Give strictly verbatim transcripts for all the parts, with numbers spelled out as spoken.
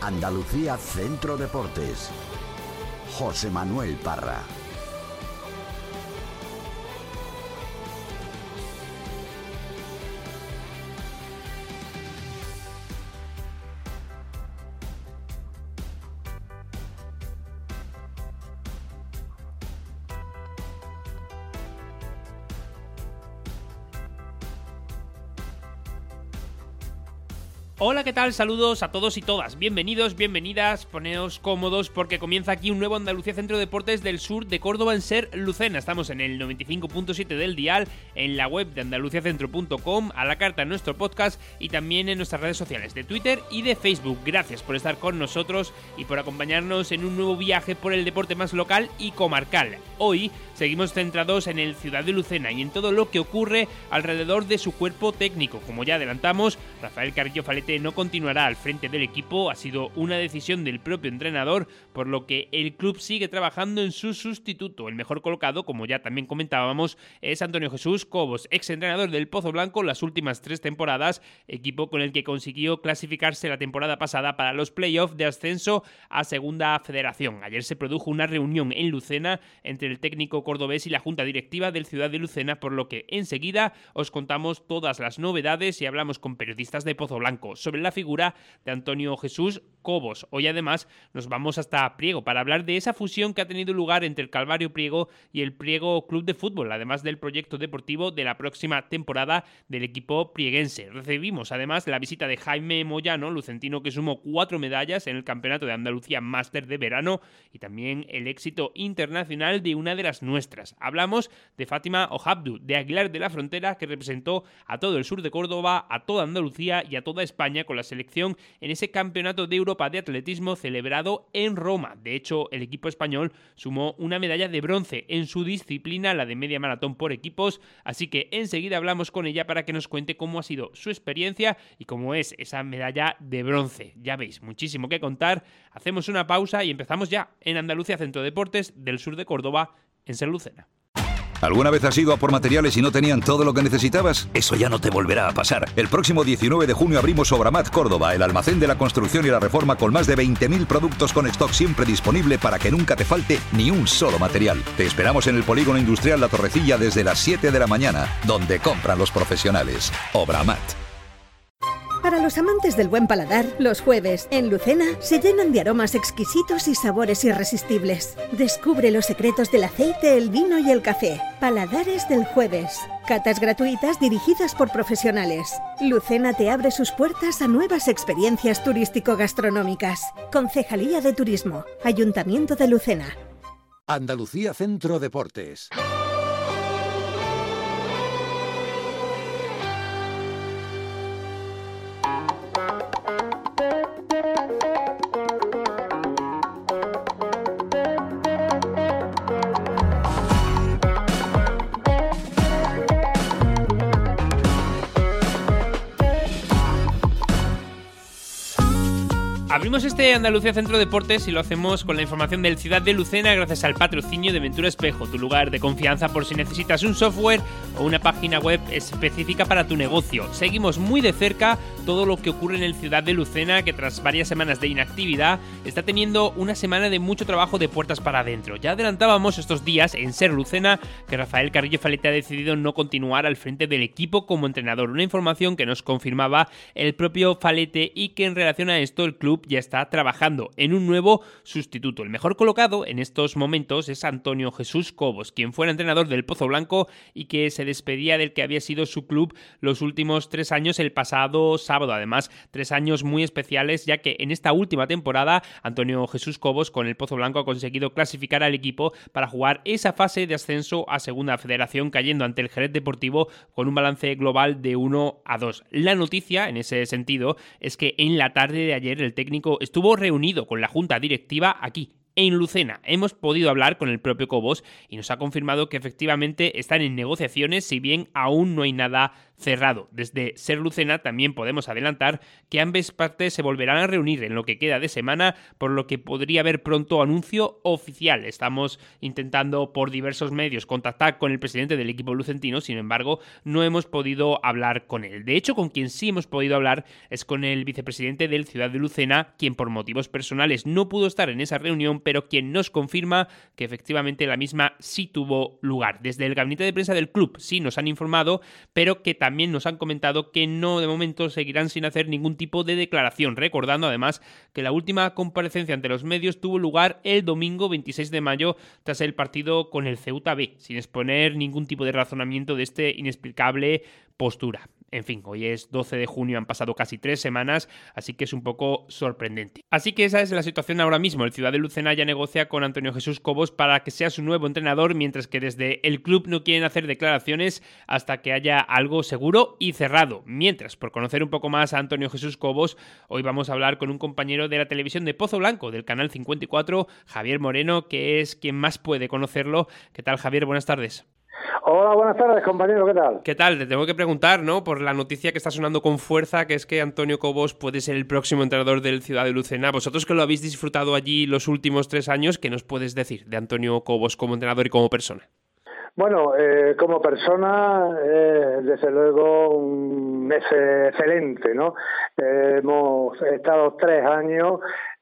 Andalucía Centro Deportes. José Manuel Parra. Hola, ¿qué tal? Saludos a todos y todas. Bienvenidos, bienvenidas, poneos cómodos porque comienza aquí un nuevo Andalucía Centro Deportes del sur de Córdoba en Ser Lucena. Estamos en el noventa y cinco punto siete del dial, en la web de andaluciacentro punto com, a la carta en nuestro podcast y también en nuestras redes sociales de Twitter y de Facebook. Gracias por estar con nosotros y por acompañarnos en un nuevo viaje por el deporte más local y comarcal. Hoy seguimos centrados en el Ciudad de Lucena y en todo lo que ocurre alrededor de su cuerpo técnico. Como ya adelantamos, Rafael Carrillo Falete no continuará al frente del equipo, ha sido una decisión del propio entrenador, por lo que el club sigue trabajando en su sustituto. El mejor colocado, como ya también comentábamos, es Antonio Jesús Cobos, ex entrenador del Pozo Blanco las últimas tres temporadas, equipo con el que consiguió clasificarse la temporada pasada para los playoffs de ascenso a Segunda Federación. Ayer se produjo una reunión en Lucena entre el técnico cordobés y la junta directiva del Ciudad de Lucena, por lo que enseguida os contamos todas las novedades y hablamos con periodistas de Pozo Blanco sobre la figura de Antonio Jesús Cobos. Hoy además nos vamos hasta Priego para hablar de esa fusión que ha tenido lugar entre el Calvario Priego y el Priego Club de Fútbol, además del proyecto deportivo de la próxima temporada del equipo prieguense. Recibimos además la visita de Jaime Moyano, lucentino que sumó cuatro medallas en el Campeonato de Andalucía Máster de verano y también el éxito internacional de una de las nuestras. Hablamos de Fátima Ohabdu, de Aguilar de la Frontera, que representó a todo el sur de Córdoba, a toda Andalucía y a toda España con la selección en ese Campeonato de Europa de Atletismo celebrado en Roma. De hecho, el equipo español sumó una medalla de bronce en su disciplina, la de media maratón por equipos, así que enseguida hablamos con ella para que nos cuente cómo ha sido su experiencia y cómo es esa medalla de bronce. Ya veis, muchísimo que contar. Hacemos una pausa y empezamos ya en Andalucía Centro Deportes del sur de Córdoba en Ser Lucena. ¿Alguna vez has ido a por materiales y no tenían todo lo que necesitabas? Eso ya no te volverá a pasar. El próximo diecinueve de junio abrimos Obramat Córdoba, el almacén de la construcción y la reforma con más de veinte mil productos con stock siempre disponible para que nunca te falte ni un solo material. Te esperamos en el Polígono Industrial La Torrecilla desde las siete de la mañana, donde compran los profesionales. Obramat. Para los amantes del buen paladar, los jueves en Lucena se llenan de aromas exquisitos y sabores irresistibles. Descubre los secretos del aceite, el vino y el café. Paladares del jueves. Catas gratuitas dirigidas por profesionales. Lucena te abre sus puertas a nuevas experiencias turístico-gastronómicas. Concejalía de Turismo. Ayuntamiento de Lucena. Andalucía Centro Deportes. Abrimos este Andalucía Centro Deportes y lo hacemos con la información del Ciudad de Lucena gracias al patrocinio de Ventura Espejo, tu lugar de confianza por si necesitas un software o una página web específica para tu negocio. Seguimos muy de cerca todo lo que ocurre en el Ciudad de Lucena, que tras varias semanas de inactividad está teniendo una semana de mucho trabajo de puertas para adentro. Ya adelantábamos estos días en Ser Lucena que Rafael Carrillo Falete ha decidido no continuar al frente del equipo como entrenador, una información que nos confirmaba el propio Falete y que en relación a esto el club ya está trabajando en un nuevo sustituto. El mejor colocado en estos momentos es Antonio Jesús Cobos, quien fuera entrenador del Pozo Blanco y que se despedía del que había sido su club los últimos tres años el pasado sábado. Además, tres años muy especiales, ya que en esta última temporada Antonio Jesús Cobos con el Pozo Blanco ha conseguido clasificar al equipo para jugar esa fase de ascenso a Segunda Federación, cayendo ante el Jerez Deportivo con un balance global de uno a dos. La noticia, en ese sentido, es que en la tarde de ayer el técnico estuvo reunido con la junta directiva aquí, en Lucena. Hemos podido hablar con el propio Cobos y nos ha confirmado que efectivamente están en negociaciones, si bien aún no hay nada cerrado. Desde Ser Lucena también podemos adelantar que ambas partes se volverán a reunir en lo que queda de semana, por lo que podría haber pronto anuncio oficial. Estamos intentando por diversos medios contactar con el presidente del equipo lucentino, sin embargo, no hemos podido hablar con él. De hecho, con quien sí hemos podido hablar es con el vicepresidente del Ciudad de Lucena, quien por motivos personales no pudo estar en esa reunión, pero quien nos confirma que efectivamente la misma sí tuvo lugar. Desde el gabinete de prensa del club sí nos han informado, pero que también nos han comentado que no, de momento seguirán sin hacer ningún tipo de declaración, recordando además que la última comparecencia ante los medios tuvo lugar el domingo veintiséis de mayo tras el partido con el Ceuta B, sin exponer ningún tipo de razonamiento de este inexplicable postura. En fin, hoy es doce de junio, han pasado casi tres semanas, así que es un poco sorprendente. Así que esa es la situación ahora mismo. El Ciudad de Lucena ya negocia con Antonio Jesús Cobos para que sea su nuevo entrenador, mientras que desde el club no quieren hacer declaraciones hasta que haya algo seguro y cerrado. Mientras, por conocer un poco más a Antonio Jesús Cobos, hoy vamos a hablar con un compañero de la televisión de Pozo Blanco, del canal cincuenta y cuatro, Javier Moreno, que es quien más puede conocerlo. ¿Qué tal, Javier? Buenas tardes. Hola, buenas tardes, compañero, ¿qué tal? ¿Qué tal? Te tengo que preguntar, ¿no? Por la noticia que está sonando con fuerza, que es que Antonio Cobos puede ser el próximo entrenador del Ciudad de Lucena. Vosotros que lo habéis disfrutado allí los últimos tres años, ¿qué nos puedes decir de Antonio Cobos como entrenador y como persona? Bueno, eh, como persona, eh, desde luego, un, es excelente, ¿no? Eh, hemos estado tres años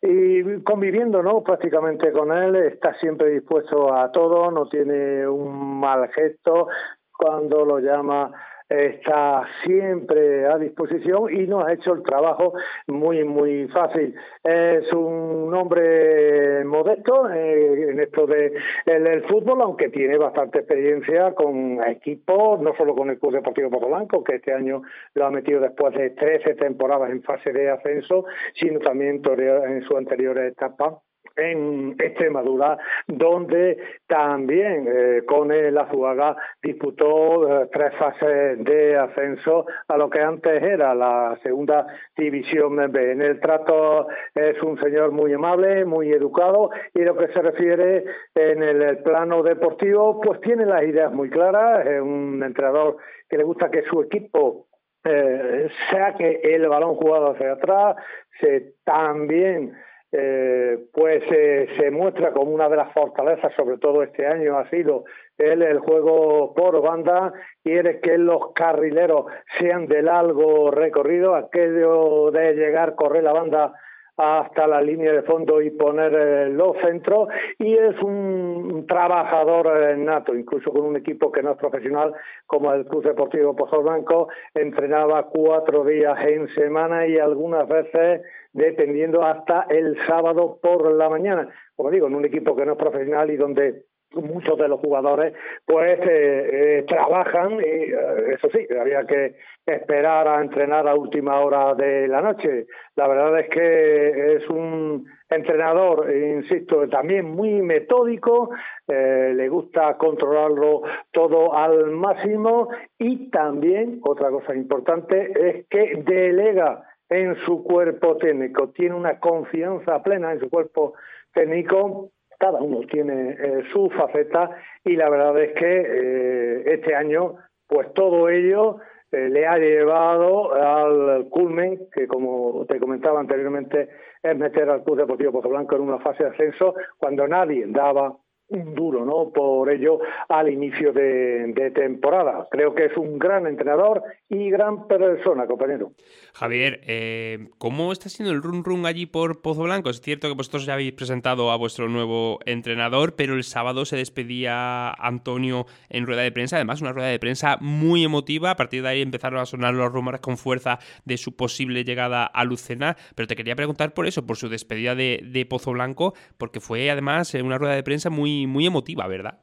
y conviviendo, ¿no? Prácticamente con él, está siempre dispuesto a todo, no tiene un mal gesto, cuando lo llama está siempre a disposición y nos ha hecho el trabajo muy, muy fácil. Es un hombre modesto eh, en esto de el, el fútbol, aunque tiene bastante experiencia con equipos, no solo con el Club Deportivo Pozo Blanco, que este año lo ha metido después de trece temporadas en fase de ascenso, sino también en su anterior etapa en Extremadura, donde también eh, con el Azuaga disputó eh, tres fases de ascenso a lo que antes era la segunda división B. En el trato es un señor muy amable, muy educado, y lo que se refiere en el, el plano deportivo, pues tiene las ideas muy claras, es un entrenador que le gusta que su equipo eh, saque el balón jugado hacia atrás, se también Eh, pues eh, se muestra como una de las fortalezas, sobre todo este año ha sido el, el juego por banda. Quiere que los carrileros sean de largo recorrido, aquello de llegar, correr la banda hasta la línea de fondo y poner eh, los centros, y es un trabajador eh, nato, incluso con un equipo que no es profesional como el Club Deportivo Pozo Blanco, entrenaba cuatro días en semana y algunas veces dependiendo hasta el sábado por la mañana. Como digo, en un equipo que no es profesional y donde muchos de los jugadores pues eh, eh, trabajan y eh, eso sí, había que esperar a entrenar a última hora de la noche. La verdad es que es un entrenador, insisto, también muy metódico, eh, le gusta controlarlo todo al máximo, y también otra cosa importante es que delega en su cuerpo técnico, tiene una confianza plena en su cuerpo técnico. Cada uno tiene eh, su faceta, y la verdad es que eh, este año pues todo ello eh, le ha llevado al culmen, que como te comentaba anteriormente, es meter al Club Deportivo Pozo Blanco en una fase de ascenso cuando nadie daba un duro, ¿no? Por ello, al inicio de, de temporada. Creo que es un gran entrenador y gran persona, compañero. Javier, eh, ¿cómo está siendo el run run allí por Pozo Blanco? Es cierto que vosotros ya habéis presentado a vuestro nuevo entrenador, pero el sábado se despedía Antonio en rueda de prensa, además una rueda de prensa muy emotiva. A partir de ahí empezaron a sonar los rumores con fuerza de su posible llegada a Lucena, pero te quería preguntar por eso, por su despedida de, de Pozo Blanco, porque fue además una rueda de prensa muy muy emotiva, ¿verdad?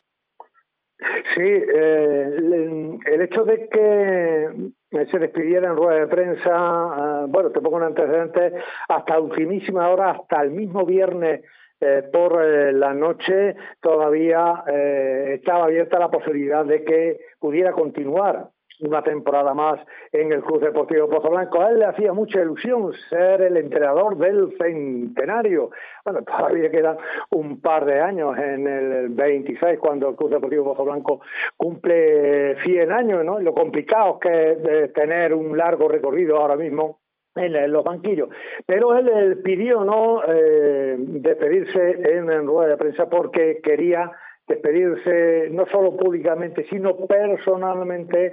Sí, eh, el hecho de que se despidiera en rueda de prensa, uh, bueno, te pongo un antecedente, hasta ultimísima hora, hasta el mismo viernes eh, por eh, la noche, todavía eh, estaba abierta la posibilidad de que pudiera continuar una temporada más en el Club Deportivo Pozoblanco. A él le hacía mucha ilusión ser el entrenador del centenario. Bueno, todavía quedan un par de años, en el veintiséis, cuando el Club Deportivo Pozoblanco cumple cien años, ¿no? Lo complicado que es tener un largo recorrido ahora mismo en los banquillos. Pero él, él pidió no eh, despedirse en, en rueda de prensa porque quería despedirse no solo públicamente, sino personalmente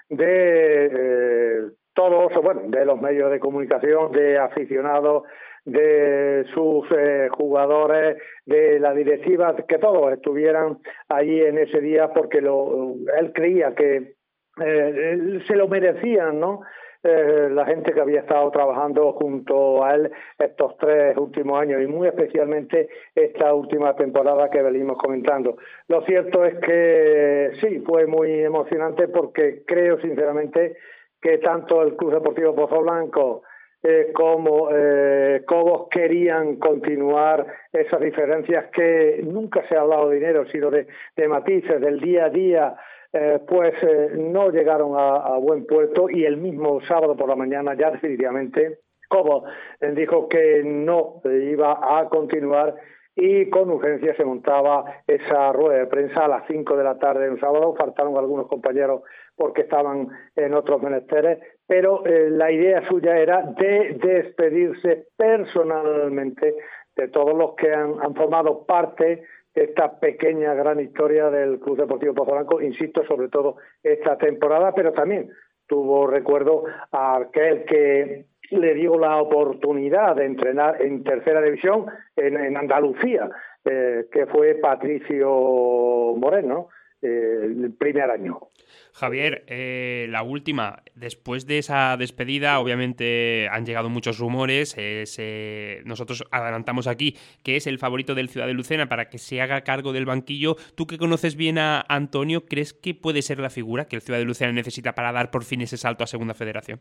de eh, todos, bueno, de los medios de comunicación, de aficionados, de sus eh, jugadores, de la directiva, que todos estuvieran allí en ese día, porque lo, él creía que eh, se lo merecían, ¿no? Eh, la gente que había estado trabajando junto a él estos tres últimos años y muy especialmente esta última temporada que venimos comentando. Lo cierto es que sí, fue muy emocionante porque creo sinceramente que tanto el Club Deportivo Pozoblanco eh, como eh, Cobos querían continuar esas diferencias que nunca se ha hablado de dinero, sino de, de matices, del día a día. Eh, pues eh, no llegaron a, a buen puerto y el mismo sábado por la mañana ya definitivamente Cobos eh, dijo que no eh, iba a continuar y con urgencia se montaba esa rueda de prensa a las cinco de la tarde un sábado. Faltaron algunos compañeros porque estaban en otros menesteres, pero eh, la idea suya era de despedirse personalmente de todos los que han, han formado parte esta pequeña gran historia del Club Deportivo Pozoblanco, insisto, sobre todo esta temporada, pero también tuvo recuerdo a aquel que le dio la oportunidad de entrenar en tercera división en, en Andalucía, eh, que fue Patricio Moreno, eh, el primer año. Javier, eh, la última, después de esa despedida, obviamente han llegado muchos rumores, eh, se, nosotros adelantamos aquí que es el favorito del Ciudad de Lucena para que se haga cargo del banquillo. Tú que conoces bien a Antonio, ¿crees que puede ser la figura que el Ciudad de Lucena necesita para dar por fin ese salto a Segunda Federación?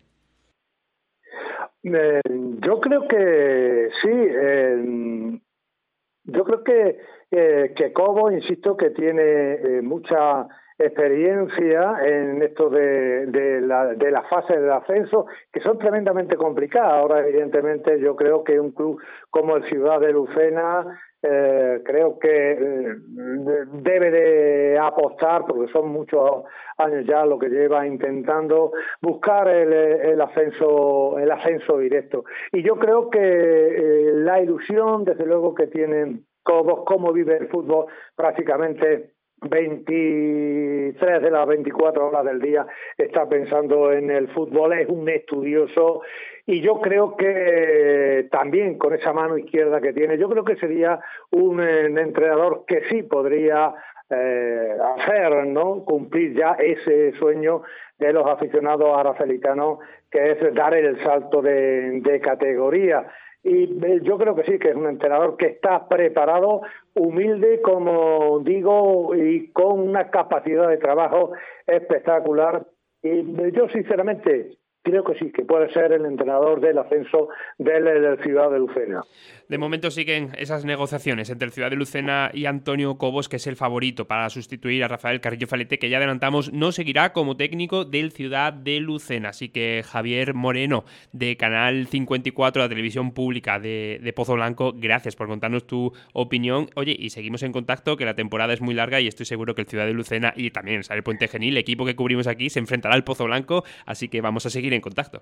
Eh, yo creo que sí, eh, yo creo que, eh, que Cobo, insisto, que tiene eh, mucha experiencia en esto de, de, la, de la fase del ascenso, que son tremendamente complicadas. Ahora, evidentemente, yo creo que un club como el Ciudad de Lucena eh, creo que eh, debe de apostar, porque son muchos años ya lo que lleva intentando buscar el, el ascenso el ascenso directo. Y yo creo que eh, la ilusión, desde luego, que tienen Cobos, cómo vive el fútbol prácticamente veintitrés de las veinticuatro horas del día está pensando en el fútbol, es un estudioso y yo creo que también con esa mano izquierda que tiene, yo creo que sería un, un entrenador que sí podría eh, hacer, ¿no?, cumplir ya ese sueño de los aficionados aracelitanos, que es dar el salto de, de categoría. Y yo creo que sí, que es un entrenador que está preparado, humilde, como digo, y con una capacidad de trabajo espectacular. Y yo, sinceramente, creo que sí, que puede ser el entrenador del ascenso del, del Ciudad de Lucena. De momento siguen esas negociaciones entre el Ciudad de Lucena y Antonio Cobos, que es el favorito para sustituir a Rafael Carrillo Falete, que ya adelantamos no seguirá como técnico del Ciudad de Lucena. Así que Javier Moreno, de Canal cincuenta y cuatro, la televisión pública de, de Pozoblanco, gracias por contarnos tu opinión. Oye, y seguimos en contacto, que la temporada es muy larga y estoy seguro que el Ciudad de Lucena y también el Saler Puente Genil, el equipo que cubrimos aquí, se enfrentará al Pozoblanco, así que vamos a seguir en contacto.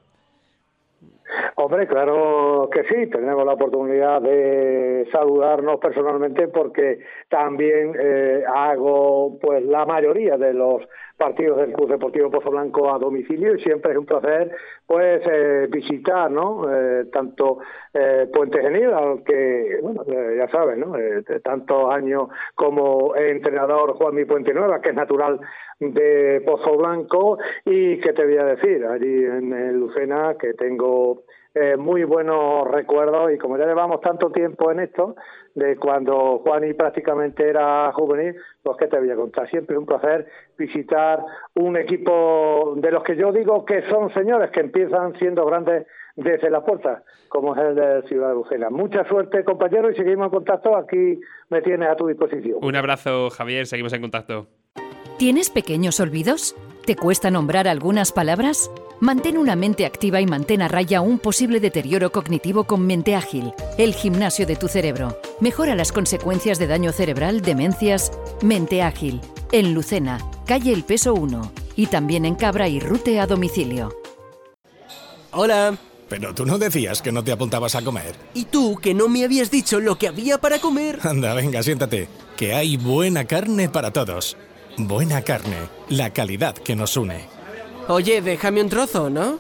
Hombre, claro que sí, tenemos la oportunidad de saludarnos personalmente porque también eh, hago pues la mayoría de los partidos del Club Deportivo Pozoblanco a domicilio y siempre es un placer pues eh, visitar, ¿no?, eh, tanto eh, Puente Genil, al que, bueno, eh, ya sabes, ¿no?, eh, tantos años como entrenador Juanmi Puente Nueva, que es natural de Pozoblanco, y que te voy a decir, allí en, en Lucena, que tengo Eh, muy buenos recuerdos, y como ya llevamos tanto tiempo en esto, de cuando Juani prácticamente era juvenil, pues que te voy a contar, siempre es un placer visitar un equipo de los que yo digo que son señores, que empiezan siendo grandes desde las puertas, como es el de Ciudad de Lucena. Mucha suerte, compañero, y seguimos en contacto, aquí me tienes a tu disposición. Un abrazo, Javier, seguimos en contacto. ¿Tienes pequeños olvidos? ¿Te cuesta nombrar algunas palabras? Mantén una mente activa y mantén a raya un posible deterioro cognitivo con Mente Ágil, el gimnasio de tu cerebro. Mejora las consecuencias de daño cerebral, demencias. Mente Ágil, en Lucena, calle El Peso uno, y también en Cabra y Rute a domicilio. Hola. Pero tú no decías que no te apuntabas a comer. ¿Y tú que no me habías dicho lo que había para comer? Anda, venga, siéntate, que hay buena carne para todos. Buena carne, la calidad que nos une. Oye, déjame un trozo, ¿no?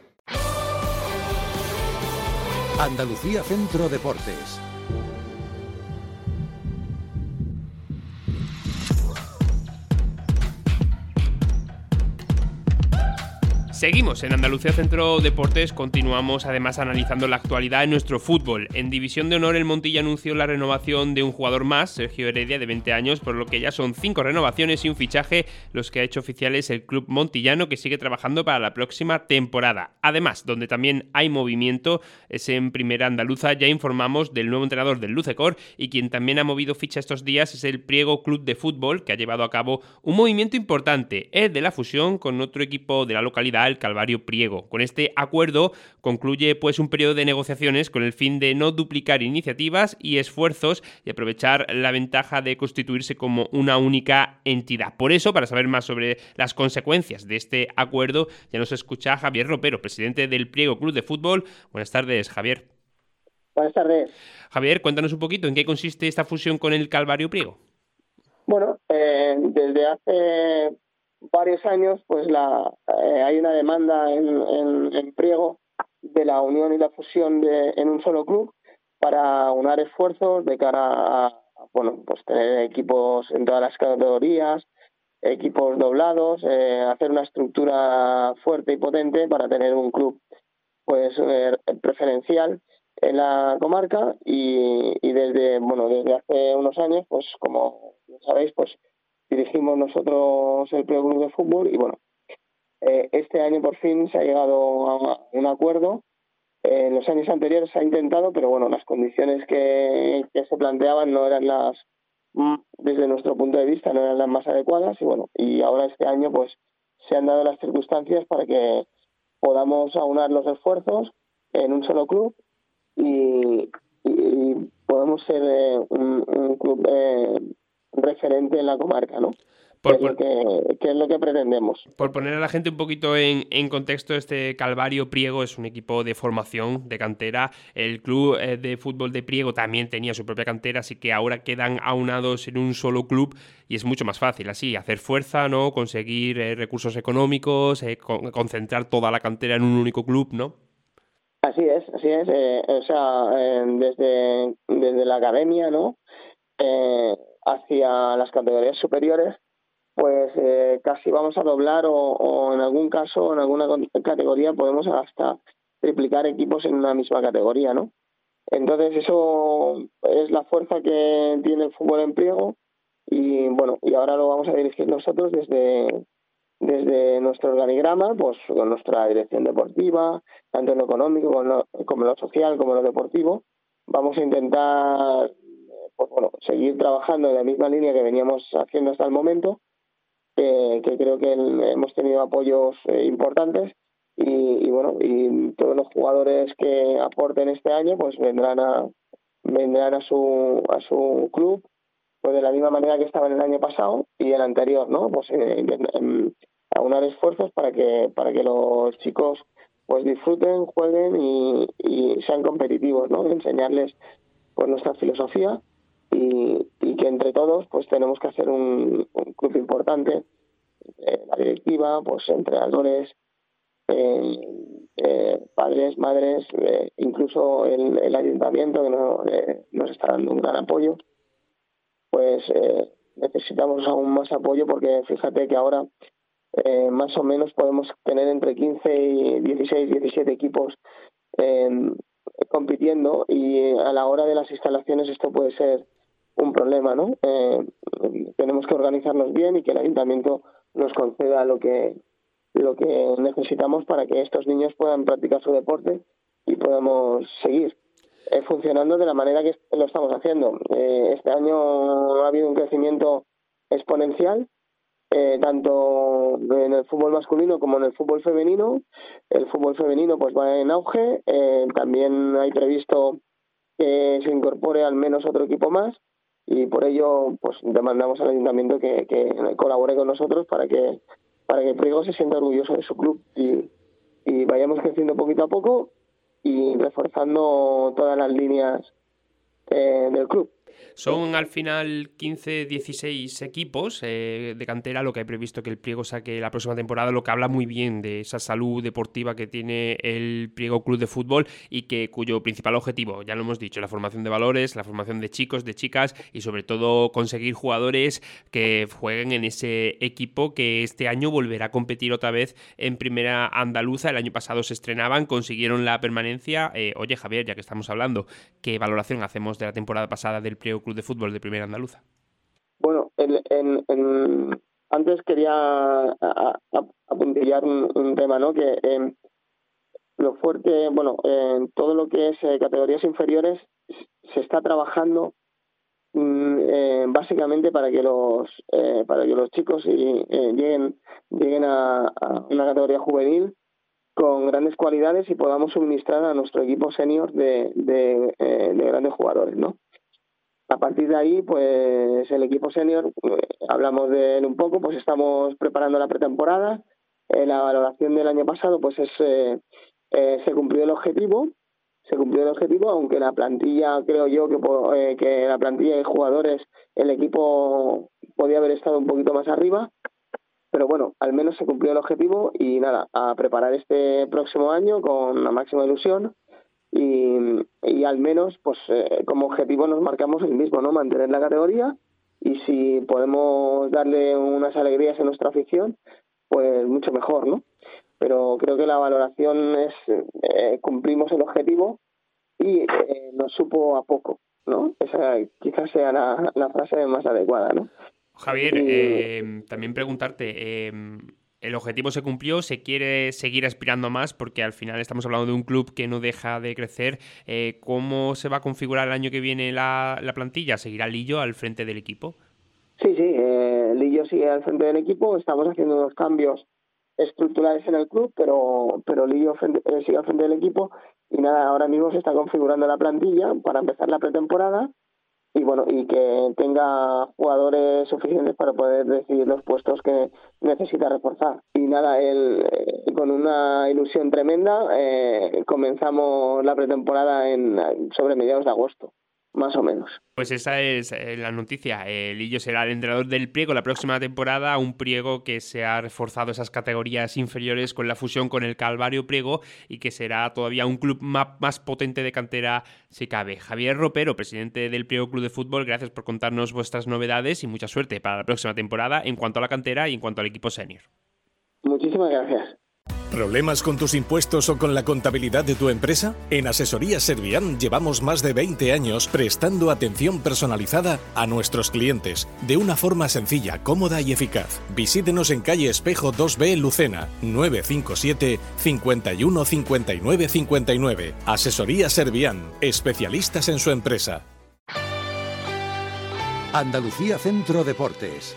Andalucía Centro Deportes. Seguimos en Andalucía Centro Deportes, continuamos además analizando la actualidad en nuestro fútbol. En División de Honor el Montilla anunció la renovación de un jugador más, Sergio Heredia, de veinte años, por lo que ya son cinco renovaciones y un fichaje los que ha hecho oficiales el club montillano, que sigue trabajando para la próxima temporada. Además, donde también hay movimiento es en Primera Andaluza. Ya informamos del nuevo entrenador del Lucecor, y quien también ha movido ficha estos días es el Priego Club de Fútbol, que ha llevado a cabo un movimiento importante, el de la fusión con otro equipo de la localidad, el Calvario Priego. Con este acuerdo concluye pues un periodo de negociaciones con el fin de no duplicar iniciativas y esfuerzos y aprovechar la ventaja de constituirse como una única entidad. Por eso, para saber más sobre las consecuencias de este acuerdo, ya nos escucha Javier Ropero, presidente del Priego Club de Fútbol. Buenas tardes, Javier. Buenas tardes. Javier, cuéntanos un poquito en qué consiste esta fusión con el Calvario Priego. Bueno, eh, desde hace varios años, pues la eh, hay una demanda en, en, en Priego de la unión y la fusión de, en un solo club para unar esfuerzos de cara a, bueno, pues tener equipos en todas las categorías, equipos doblados, eh, hacer una estructura fuerte y potente para tener un club pues eh, preferencial en la comarca y, y desde bueno desde hace unos años, pues como sabéis, pues dirigimos nosotros el Priego Club de Fútbol y bueno, eh, este año por fin se ha llegado a un acuerdo. Eh, en los años anteriores se ha intentado, pero bueno, las condiciones que, que se planteaban no eran las, desde nuestro punto de vista, no eran las más adecuadas y bueno, y ahora este año pues se han dado las circunstancias para que podamos aunar los esfuerzos en un solo club y, y podamos ser eh, un, un club eh, referente en la comarca, ¿no? Por, ¿Qué, es lo que, ¿Qué es lo que pretendemos? Por poner a la gente un poquito en, en contexto, este Calvario Priego es un equipo de formación, de cantera. El club eh, de fútbol de Priego también tenía su propia cantera, así que ahora quedan aunados en un solo club y es mucho más fácil así, hacer fuerza, ¿no? Conseguir eh, recursos económicos, eh, con, concentrar toda la cantera en un único club, ¿no? Así es, así es. Eh, o sea, eh, desde, desde la academia, ¿no? Eh, hacia las categorías superiores, pues eh, casi vamos a doblar o, o en algún caso, en alguna categoría podemos hasta triplicar equipos en una misma categoría, ¿no? Entonces eso es la fuerza que tiene el fútbol en Priego y bueno, y ahora lo vamos a dirigir nosotros desde, desde nuestro organigrama, pues con nuestra dirección deportiva, tanto en lo económico como en lo, como en lo social, como en lo deportivo. Vamos a intentar pues bueno, seguir trabajando en la misma línea que veníamos haciendo hasta el momento, eh, que creo que el, hemos tenido apoyos eh, importantes y, y bueno, y todos los jugadores que aporten este año pues vendrán a vendrán a su a su club pues de la misma manera que estaban el año pasado y el anterior, ¿no? Pues eh, eh, aunar esfuerzos para que para que los chicos pues disfruten, jueguen y, y sean competitivos, ¿no? Enseñarles pues nuestra filosofía. Y, y que entre todos pues tenemos que hacer un, un club importante, eh, la directiva, pues entrenadores, eh, eh, padres, madres, eh, incluso el, el ayuntamiento que nos, eh, nos está dando un gran apoyo, pues eh, necesitamos aún más apoyo porque fíjate que ahora eh, más o menos podemos tener entre quince y dieciséis, diecisiete equipos eh, compitiendo y a la hora de las instalaciones esto puede ser un problema, ¿no? Eh, tenemos que organizarnos bien y que el ayuntamiento nos conceda lo que lo que necesitamos para que estos niños puedan practicar su deporte y podamos seguir eh, funcionando de la manera que lo estamos haciendo. Eh, este año ha habido un crecimiento exponencial eh, tanto en el fútbol masculino como en el fútbol femenino. El fútbol femenino pues va en auge, eh, también hay previsto que se incorpore al menos otro equipo más, y por ello pues demandamos al ayuntamiento que, que colabore con nosotros para que para que Priego se sienta orgulloso de su club y, y vayamos creciendo poquito a poco y reforzando todas las líneas eh, del club. Son al final quince dieciséis equipos eh, de cantera lo que hay previsto que el Priego saque la próxima temporada, lo que habla muy bien de esa salud deportiva que tiene el Priego Club de Fútbol y que cuyo principal objetivo, ya lo hemos dicho, la formación de valores, la formación de chicos, de chicas y sobre todo conseguir jugadores que jueguen en ese equipo que este año volverá a competir otra vez en Primera Andaluza. El año pasado se estrenaban, consiguieron la permanencia. Eh, oye, Javier, ya que estamos hablando, ¿qué valoración hacemos de la temporada pasada del Priego Club de Fútbol de Primera Andaluza? Bueno, en, en, en, antes quería a, a, apuntillar un, un tema, ¿no? Que eh, lo fuerte, bueno, en eh, todo lo que es eh, categorías inferiores se está trabajando mm, eh, básicamente para que los eh, para que los chicos y, eh, lleguen lleguen a, a una categoría juvenil con grandes cualidades y podamos suministrar a nuestro equipo senior de, de, eh, de grandes jugadores, ¿no? A partir de ahí, pues el equipo senior, eh, hablamos de él un poco, pues estamos preparando la pretemporada. Eh, la valoración del año pasado, pues es eh, eh, se cumplió el objetivo, se cumplió el objetivo, aunque la plantilla, creo yo que, eh, que la plantilla de jugadores, el equipo podía haber estado un poquito más arriba, pero bueno, al menos se cumplió el objetivo y nada, a preparar este próximo año con la máxima ilusión. Y, y al menos pues eh, como objetivo nos marcamos el mismo, ¿no? Mantener la categoría, y si podemos darle unas alegrías a nuestra afición, pues mucho mejor, ¿no? Pero creo que la valoración es eh, cumplimos el objetivo y eh, nos supo a poco, ¿no? Esa quizás sea la, la frase más adecuada, ¿no? Javier, y, eh, también preguntarte, eh, el objetivo se cumplió, se quiere seguir aspirando más porque al final estamos hablando de un club que no deja de crecer. Eh, ¿Cómo se va a configurar el año que viene la, la plantilla? ¿Seguirá Lillo al frente del equipo? Sí, sí, eh, Lillo sigue al frente del equipo, estamos haciendo unos cambios estructurales en el club, pero pero Lillo frente, eh, sigue al frente del equipo y nada, ahora mismo se está configurando la plantilla para empezar la pretemporada. Y bueno, y que tenga jugadores suficientes para poder decidir los puestos que necesita reforzar. Y nada, él eh, con una ilusión tremenda eh, comenzamos la pretemporada en sobre mediados de agosto, más o menos. Pues esa es la noticia. Eh, Lillo será el entrenador del Priego la próxima temporada, un Priego que se ha reforzado esas categorías inferiores con la fusión con el Calvario Priego y que será todavía un club más, más potente de cantera si cabe. Javier Ropero, presidente del Priego Club de Fútbol, gracias por contarnos vuestras novedades y mucha suerte para la próxima temporada en cuanto a la cantera y en cuanto al equipo senior. Muchísimas gracias. ¿Problemas con tus impuestos o con la contabilidad de tu empresa? En Asesoría Servian llevamos más de veinte años prestando atención personalizada a nuestros clientes de una forma sencilla, cómoda y eficaz. Visítenos en calle Espejo dos B, Lucena, nueve cinco siete, cinco uno, cinco nueve cinco nueve. Asesoría Servian, especialistas en su empresa. Andalucía Centro Deportes.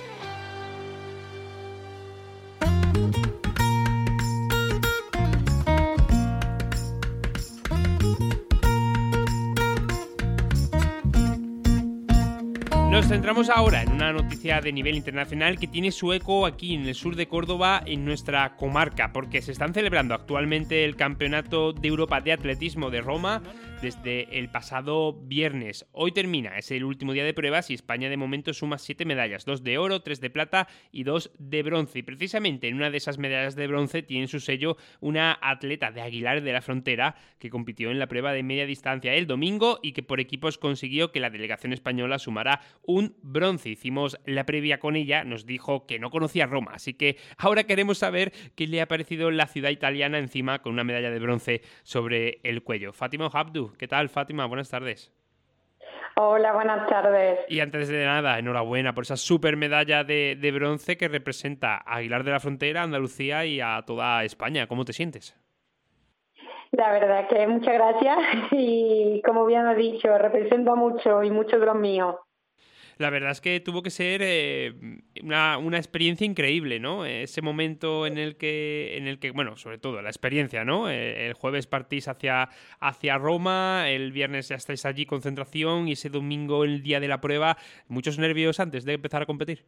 Nos centramos ahora en una noticia de nivel internacional que tiene su eco aquí en el sur de Córdoba, en nuestra comarca, porque se están celebrando actualmente el Campeonato de Europa de Atletismo de Roma desde el pasado viernes. Hoy termina, es el último día de pruebas y España de momento suma siete medallas, dos de oro, tres de plata y dos de bronce. Y precisamente en una de esas medallas de bronce tiene su sello una atleta de Aguilar de la Frontera que compitió en la prueba de media distancia el domingo y que por equipos consiguió que la delegación española sumara un bronce. Hicimos la previa con ella, nos dijo que no conocía Roma, así que ahora queremos saber qué le ha parecido la ciudad italiana encima con una medalla de bronce sobre el cuello. Fátima Abdu, ¿qué tal, Fátima? Buenas tardes. Hola, buenas tardes. Y antes de nada, enhorabuena por esa super medalla de, de bronce que representa a Aguilar de la Frontera, Andalucía y a toda España. ¿Cómo te sientes? La verdad que muchas gracias y como bien has dicho, representa mucho y mucho de los míos. La verdad es que tuvo que ser eh, una, una experiencia increíble, ¿no? Ese momento en el que, en el que, bueno, sobre todo la experiencia, ¿no? Eh, el jueves partís hacia, hacia Roma, el viernes ya estáis allí, concentración, y ese domingo, el día de la prueba, muchos nervios antes de empezar a competir.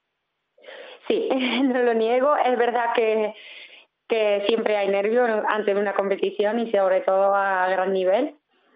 Sí, no lo niego. Es verdad que, que siempre hay nervios antes de una competición y sobre todo a gran nivel.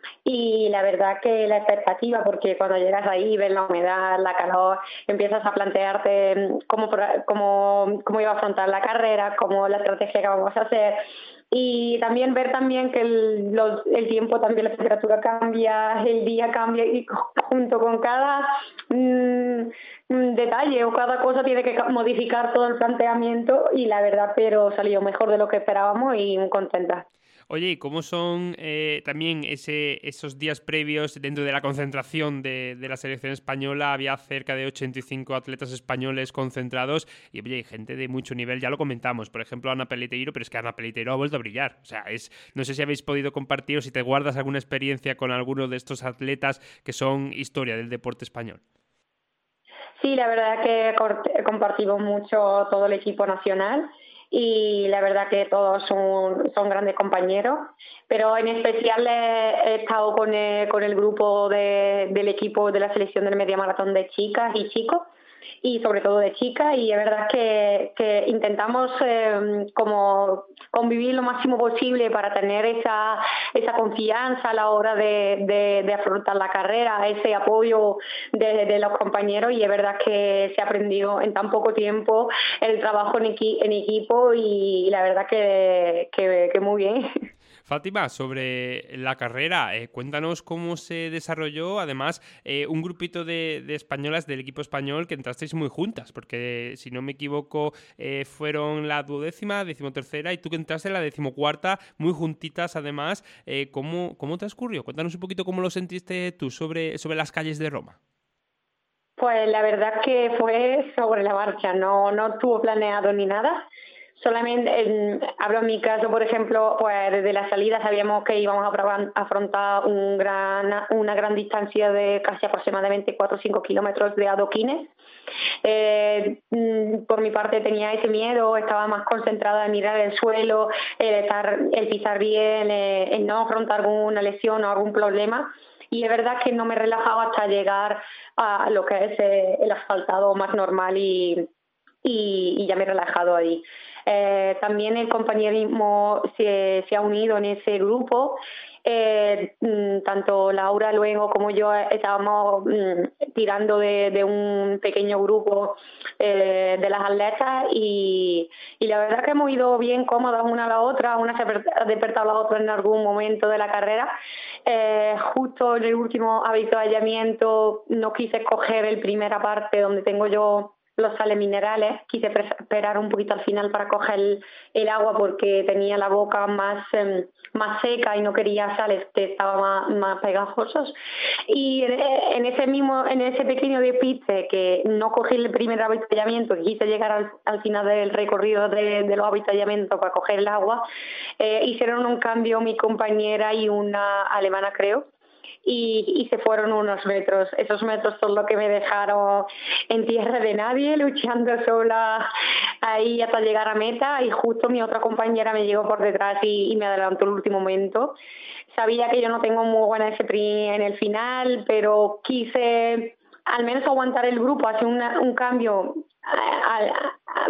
Y la verdad que la expectativa, porque cuando llegas ahí, ves la humedad, la calor, empiezas a plantearte cómo, cómo, cómo iba a afrontar la carrera, cómo la estrategia que vamos a hacer. Y también ver también que el, los, el tiempo, también la temperatura cambia, el día cambia, y junto con cada mmm, detalle o cada cosa tiene que modificar todo el planteamiento, y la verdad, pero salió mejor de lo que esperábamos y muy contenta. Oye, ¿y cómo son eh, también ese, esos días previos dentro de la concentración de, de la selección española? Había cerca de ochenta y cinco atletas españoles concentrados y oye, hay gente de mucho nivel, ya lo comentamos, por ejemplo Ana Peleteiro, pero es que Ana Peleteiro ha vuelto a brillar. O sea, es, no sé si habéis podido compartir o si te guardas alguna experiencia con alguno de estos atletas que son historia del deporte español. Sí, la verdad que compartimos mucho todo el equipo nacional. Y la verdad que todos son, son grandes compañeros, pero en especial he, he estado con el, con el grupo de, del equipo de la selección del media maratón de chicas y chicos, y sobre todo de chicas, y es verdad que, que intentamos eh, como convivir lo máximo posible para tener esa, esa confianza a la hora de, de, de afrontar la carrera, ese apoyo de, de los compañeros, y es verdad que se ha aprendido en tan poco tiempo el trabajo en, equi- en equipo, y la verdad que, que, que muy bien. Fátima, sobre la carrera, eh, cuéntanos cómo se desarrolló, además, eh, un grupito de, de españolas del equipo español que entrasteis muy juntas, porque si no me equivoco eh, fueron la duodécima, decimotercera, y tú que entraste en la decimocuarta, muy juntitas además. Eh, ¿cómo, ¿Cómo transcurrió? Cuéntanos un poquito cómo lo sentiste tú sobre, sobre las calles de Roma. Pues la verdad que fue sobre la marcha, no, no estuvo planeado ni nada. Solamente, eh, hablo en mi caso, por ejemplo, pues desde la salida sabíamos que íbamos a, probar, a afrontar un gran, una gran distancia de casi aproximadamente cuatro o cinco kilómetros de adoquines. Eh, por mi parte tenía ese miedo, estaba más concentrada en mirar el suelo, el, estar, el pisar bien, eh, el no afrontar alguna lesión o algún problema. Y es verdad que no me relajaba hasta llegar a lo que es eh, el asfaltado más normal, y, y, y ya me he relajado ahí. Eh, también el compañerismo se, se ha unido en ese grupo. Eh, tanto Laura luego como yo estábamos mm, tirando de, de un pequeño grupo eh, de las atletas, y, y la verdad que hemos ido bien cómodas una a la otra. Una se ha despertado a la otra en algún momento de la carrera. Eh, justo en el último avituallamiento no quise escoger el primera parte donde tengo yo los sales minerales, quise esperar un poquito al final para coger el, el agua porque tenía la boca más, eh, más seca y no quería sales que estaban más, más pegajosos. Y en, en ese mismo, en ese pequeño despiste que no cogí el primer avituallamiento, que quise llegar al, al final del recorrido de, de los avituallamientos para coger el agua, eh, hicieron un cambio mi compañera y una alemana, creo. Y, y se fueron unos metros. Esos metros son lo que me dejaron en tierra de nadie, luchando sola ahí hasta llegar a meta, y justo mi otra compañera me llegó por detrás y, y me adelantó el último momento. Sabía que yo no tengo muy buena F P R I en el final, pero quise al menos aguantar el grupo, hacer una, un cambio a, a, a,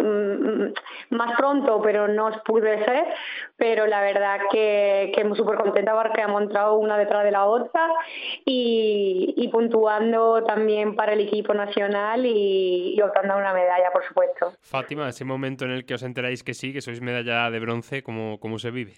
más pronto, pero no pude ser. Pero la verdad que, que muy súper contenta porque hemos entrado una detrás de la otra, y, y puntuando también para el equipo nacional y, y optando a una medalla, por supuesto. Fátima, ese momento en el que os enteráis que sí, que sois medalla de bronce, ¿cómo, cómo se vive?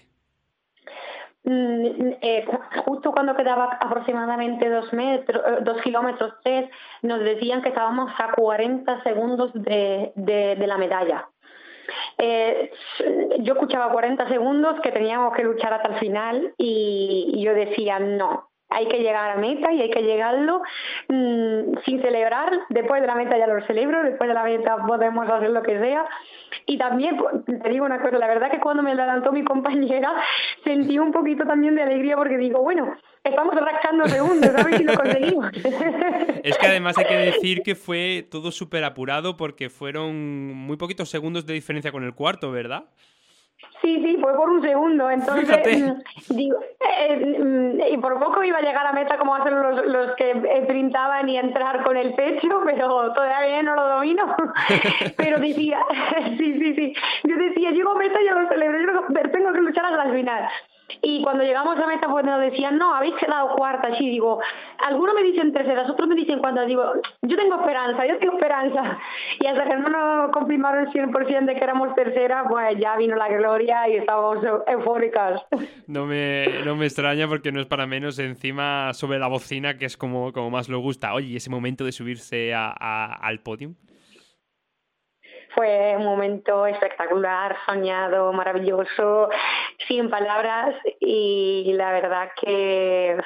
Eh, justo cuando quedaba aproximadamente dos metros, dos kilómetros, tres, nos decían que estábamos a cuarenta segundos de, de, de la medalla. Eh, yo escuchaba cuarenta segundos, que teníamos que luchar hasta el final, y, y yo decía no, hay que llegar a meta y hay que llegarlo mmm, sin celebrar. Después de la meta ya lo celebro, después de la meta podemos hacer lo que sea. Y también, te digo una cosa, la verdad que cuando me adelantó mi compañera sentí un poquito también de alegría porque digo, bueno, estamos rascando segundos, a ver si lo conseguimos. Es que además hay que decir que fue todo súper apurado porque fueron muy poquitos segundos de diferencia con el cuarto, ¿verdad? Sí, sí, fue por un segundo, entonces digo, eh, y por poco iba a llegar a meta como hacen los, los que sprintaban y entrar con el pecho, pero todavía no lo domino. Pero decía, sí, sí, sí, yo decía, llego a meta y ya lo celebro, yo tengo que luchar hasta el final. Y cuando llegamos a meta pues nos decían, no, habéis quedado cuarta. Sí, digo, algunos me dicen terceras, otros me dicen cuartas. Digo, yo tengo esperanza, yo tengo esperanza. Y hasta que no nos confirmaron el cien por ciento de que éramos tercera, pues ya vino la gloria y estábamos eufóricas. No me, no me extraña porque no es para menos, encima sobre la bocina, que es como, como más le gusta. Oye, ese momento de subirse a, a, al podium. Fue un momento espectacular, soñado, maravilloso, sin palabras, y la verdad que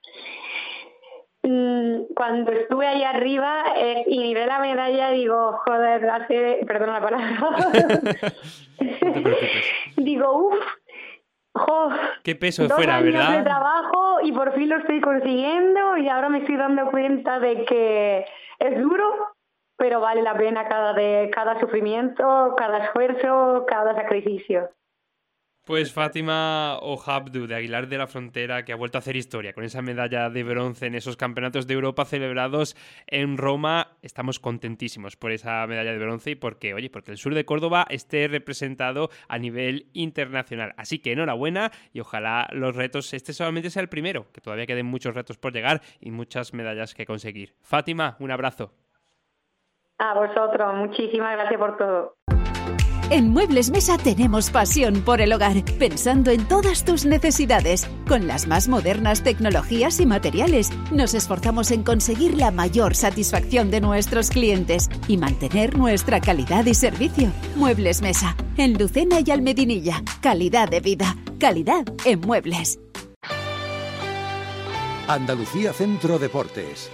cuando estuve ahí arriba eh, y miré la medalla digo, joder, hace, perdón la palabra, no te preocupes. Digo, uff, jo, qué peso dos fuera, años ¿verdad? de trabajo y por fin lo estoy consiguiendo y ahora me estoy dando cuenta de que es duro, pero vale la pena cada, de, cada sufrimiento, cada esfuerzo, cada sacrificio. Pues Fátima Ohabdu, de Aguilar de la Frontera, que ha vuelto a hacer historia con esa medalla de bronce en esos campeonatos de Europa celebrados en Roma. Estamos contentísimos por esa medalla de bronce y porque, oye, porque el sur de Córdoba esté representado a nivel internacional. Así que enhorabuena y ojalá los retos, este solamente sea el primero, que todavía queden muchos retos por llegar y muchas medallas que conseguir. Fátima, un abrazo. A vosotros, muchísimas gracias por todo. En Muebles Mesa tenemos pasión por el hogar, pensando en todas tus necesidades. Con las más modernas tecnologías y materiales, nos esforzamos en conseguir la mayor satisfacción de nuestros clientes y mantener nuestra calidad y servicio. Muebles Mesa, en Lucena y Almedinilla. Calidad de vida, calidad en muebles. Andalucía Centro Deportes.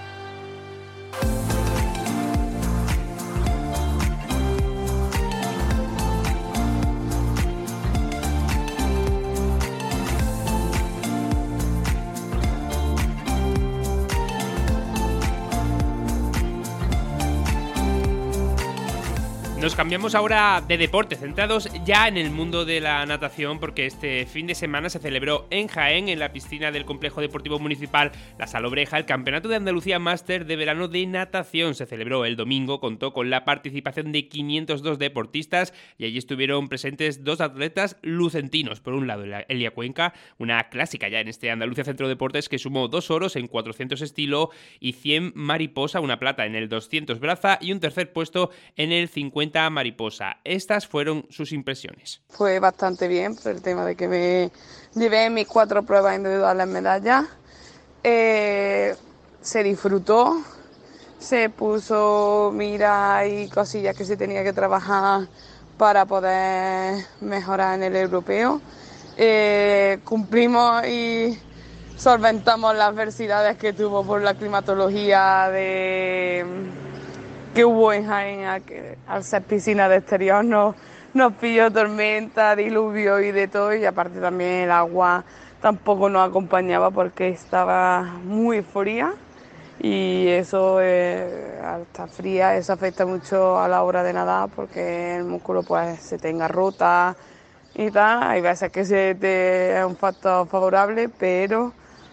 Nos cambiamos ahora de deporte, centrados ya en el mundo de la natación, porque este fin de semana se celebró en Jaén, en la piscina del Complejo Deportivo Municipal La Salobreja, el Campeonato de Andalucía Máster de Verano de Natación. Se celebró el domingo, contó con la participación de quinientos dos deportistas y allí estuvieron presentes dos atletas lucentinos. Por un lado, Elia Cuenca, una clásica ya en este Andalucía Centro Deportes, que sumó dos oros en cuatrocientos estilo y cien mariposa, una plata en el doscientos braza y un tercer puesto en el cincuenta mariposa. Estas fueron sus impresiones. Fue bastante bien por el tema de que me llevé mis cuatro pruebas individuales medallas. Eh, se disfrutó, se puso mira y cosillas que se tenía que trabajar para poder mejorar en el europeo. Eh, cumplimos y solventamos las adversidades que tuvo por la climatología de que hubo en Jaén, al ser piscina de exterior nos, nos pilló tormenta, diluvio y de todo, y aparte también el agua tampoco nos acompañaba porque estaba muy fría y eso, eh, al estar fría, eso afecta mucho a la hora de nadar porque el músculo pues se tenga rota y tal. Hay veces que se te, es un factor favorable, pero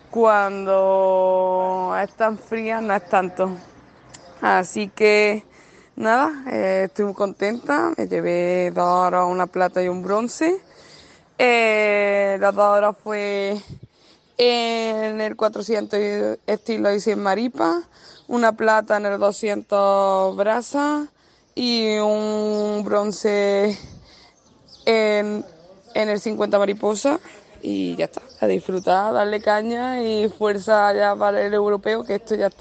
cuando es tan fría no es tanto. Así que nada, eh, estoy muy contenta, me llevé dos oros, una plata y un bronce. Eh, las dos oros fue en el cuatrocientos estilo y cien maripa, una plata en el doscientos brasa y un bronce en, en el cincuenta mariposa. Y ya está, a disfrutar, darle caña y fuerza ya para el europeo, que esto ya está aquí.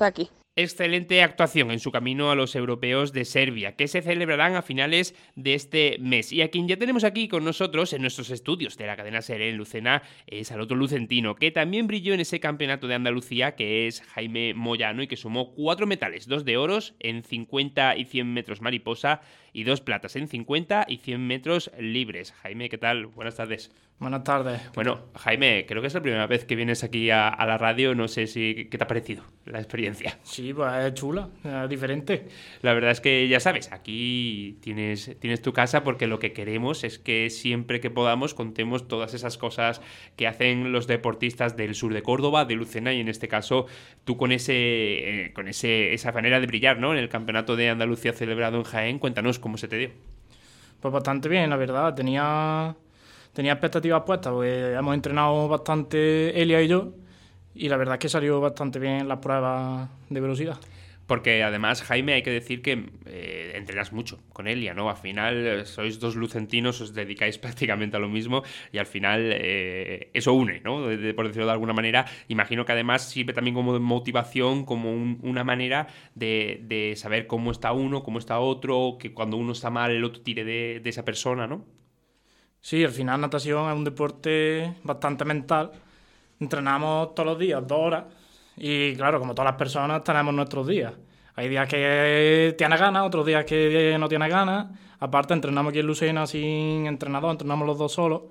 Excelente actuación en su camino a los europeos de Serbia, que se celebrarán a finales de este mes. Y a quien ya tenemos aquí con nosotros en nuestros estudios de la cadena SER en Lucena es al otro lucentino, que también brilló en ese campeonato de Andalucía, que es Jaime Moyano, y que sumó cuatro metales, dos de oros en cincuenta y cien metros mariposa y dos platas en cincuenta y cien metros libres. Jaime, ¿qué tal? Buenas tardes. Buenas tardes. Bueno, Jaime, creo que es la primera vez que vienes aquí a, a la radio. No sé si qué te ha parecido la experiencia. Sí, pues es chula, es diferente. La verdad es que ya sabes, aquí tienes, tienes tu casa, porque lo que queremos es que siempre que podamos contemos todas esas cosas que hacen los deportistas del sur de Córdoba, de Lucena, y en este caso tú con ese eh, con ese esa manera de brillar, ¿no? En el campeonato de Andalucía celebrado en Jaén. Cuéntanos cómo se te dio. Pues bastante bien, la verdad. Tenía... Tenía expectativas puestas, porque hemos entrenado bastante Elia y yo, y la verdad es que salió bastante bien las pruebas de velocidad. Porque además, Jaime, hay que decir que eh, entrenas mucho con Elia, ¿no? Al final eh, sois dos lucentinos, os dedicáis prácticamente a lo mismo, y al final eh, eso une, ¿no? De, de, por decirlo de alguna manera. Imagino que además sirve también como motivación, como un, una manera de, de saber cómo está uno, cómo está otro, que cuando uno está mal el otro tire de, de esa persona, ¿no? Sí, al final natación es un deporte bastante mental. Entrenamos todos los días, dos horas, y claro, como todas las personas tenemos nuestros días. Hay días que tienes ganas, otros días que no tienes ganas. Aparte, entrenamos aquí en Lucena sin entrenador, entrenamos los dos solos,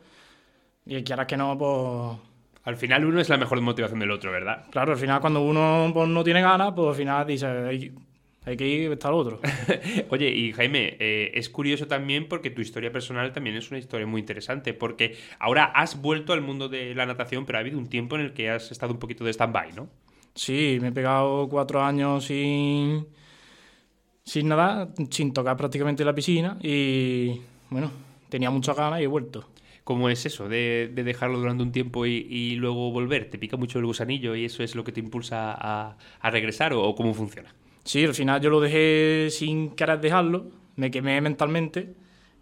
y quieras que no, pues... Al final uno es la mejor motivación del otro, ¿verdad? Claro, al final cuando uno pues, no tiene ganas, pues al final dice... Hay, hay que ir, está el otro. Oye, y Jaime, eh, es curioso también porque tu historia personal también es una historia muy interesante, porque ahora has vuelto al mundo de la natación, pero ha habido un tiempo en el que has estado un poquito de stand-by, ¿no? Sí, me he pegado cuatro años sin, sin nadar, sin tocar prácticamente la piscina, y bueno, tenía muchas ganas y he vuelto. ¿Cómo es eso de, de dejarlo durante un tiempo y, y luego volver? ¿Te pica mucho el gusanillo y eso es lo que te impulsa a, a regresar, o, o cómo funciona? Sí, al final yo lo dejé sin querer dejarlo, me quemé mentalmente,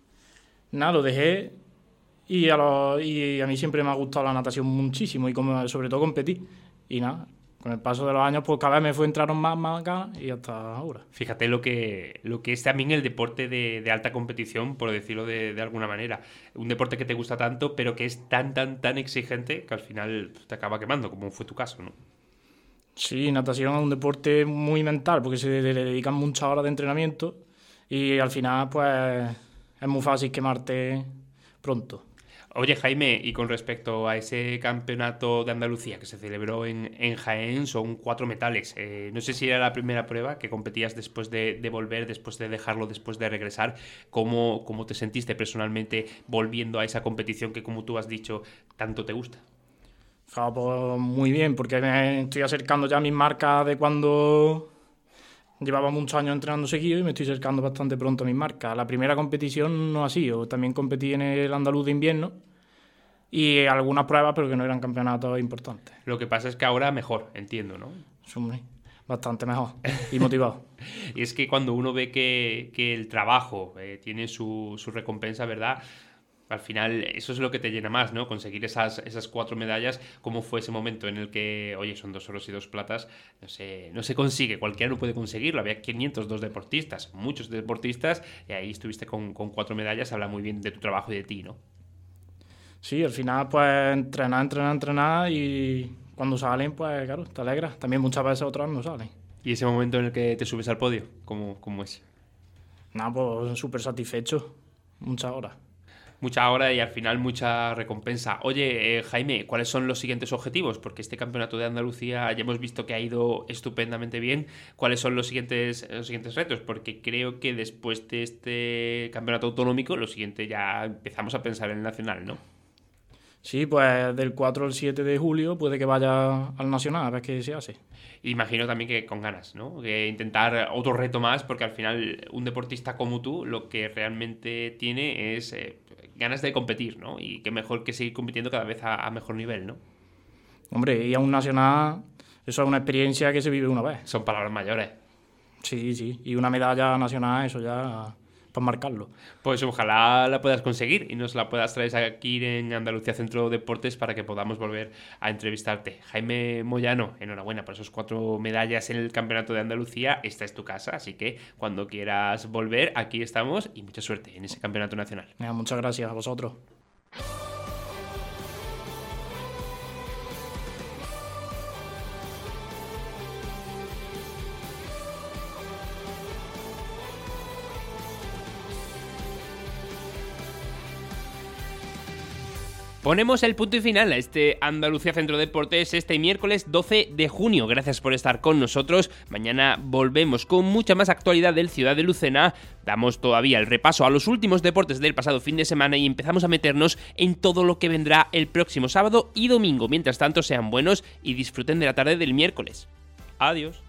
nada, lo dejé, y a, lo, y a mí siempre me ha gustado la natación muchísimo, y como, sobre todo competir, y nada, con el paso de los años pues cada vez me fue entraron más, más ganas, y hasta ahora. Fíjate lo que, lo que es también el deporte de, de alta competición, por decirlo de, de alguna manera, un deporte que te gusta tanto, pero que es tan, tan, tan exigente que al final te acaba quemando, como fue tu caso, ¿no? Sí, natación es un deporte muy mental porque se le dedican muchas horas de entrenamiento y al final pues es muy fácil quemarte pronto. Oye, Jaime, y con respecto a ese campeonato de Andalucía que se celebró en, en Jaén, son cuatro metales. Eh, no sé si era la primera prueba que competías después de, de volver, después de dejarlo, después de regresar. ¿Cómo, cómo te sentiste personalmente volviendo a esa competición que, como tú has dicho, tanto te gusta? Claro, pues muy bien, porque me estoy acercando ya a mis marcas de cuando llevaba muchos años entrenando seguido, y me estoy acercando bastante pronto a mis marcas. La primera competición no ha sido, también competí en el andaluz de invierno y algunas pruebas, pero que no eran campeonatos importantes. Lo que pasa es que ahora mejor, entiendo, ¿no? Sí, bastante mejor y motivado. Y es que cuando uno ve que, que el trabajo eh, tiene su, su recompensa, ¿verdad? Al final eso es lo que te llena más, ¿no? Conseguir esas, esas cuatro medallas. ¿Cómo fue ese momento en el que, oye, son dos oros y dos platas? No se, no se consigue, cualquiera no puede conseguirlo. Había quinientos dos deportistas, muchos deportistas, y ahí estuviste con, con cuatro medallas. Habla muy bien de tu trabajo y de ti, ¿no? Sí, al final pues entrenar, entrenar, entrenar, y cuando salen pues claro, te alegras. También muchas veces otras no salen. ¿Y ese momento en el que te subes al podio? ¿Cómo, cómo es? Nada, pues súper satisfecho, muchas horas. Mucha hora y al final mucha recompensa. Oye, eh, Jaime, ¿cuáles son los siguientes objetivos? Porque este campeonato de Andalucía ya hemos visto que ha ido estupendamente bien. ¿Cuáles son los siguientes, los siguientes retos? Porque creo que después de este campeonato autonómico, lo siguiente ya empezamos a pensar en el nacional, ¿no? Sí, pues del cuatro al siete de julio puede que vaya al nacional, a ver qué se hace. Imagino también que con ganas, ¿no? Que intentar otro reto más, porque al final un deportista como tú lo que realmente tiene es eh, ganas de competir, ¿no? Y qué mejor que seguir compitiendo cada vez a, a mejor nivel, ¿no? Hombre, y a un nacional, eso es una experiencia que se vive una vez. Son palabras mayores. Sí, sí, y una medalla nacional, eso ya para marcarlo. Pues ojalá la puedas conseguir y nos la puedas traer aquí en Andalucía Centro Deportes para que podamos volver a entrevistarte. Jaime Moyano, enhorabuena por esos cuatro medallas en el Campeonato de Andalucía. Esta es tu casa, así que cuando quieras volver, aquí estamos y mucha suerte en ese Campeonato Nacional. Mira, muchas gracias a vosotros. Ponemos el punto y final a este Andalucía Centro Deportes este miércoles doce de junio. Gracias por estar con nosotros. Mañana volvemos con mucha más actualidad del Ciudad de Lucena. Damos todavía el repaso a los últimos deportes del pasado fin de semana y empezamos a meternos en todo lo que vendrá el próximo sábado y domingo. Mientras tanto, sean buenos y disfruten de la tarde del miércoles. Adiós.